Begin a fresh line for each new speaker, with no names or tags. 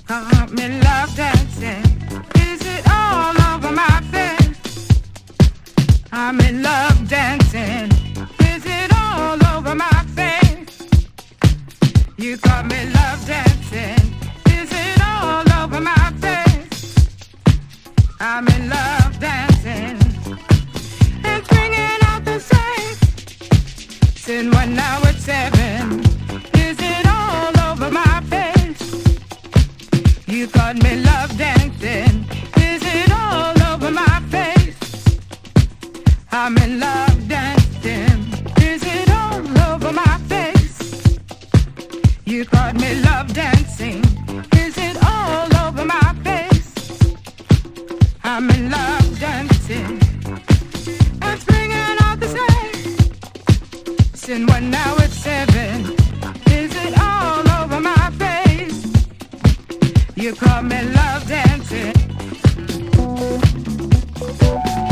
Caught me love dancing. Is it all over my face? I'm in love dancing. Is it all over my face? You caught me love dancing. Is it all over my face? I'm in love dancing. And bringing out the safe. Since when now it's 7. Is it all over my face? You caught me love dancing. Is it all over my face? I'm in love dancing. Is it all over my face? You caught me love dancing. Is it all over my face? I'm in love dancing. And bringing out the same. Since when now it's 7. Is it all over my face? You caught me love dancing.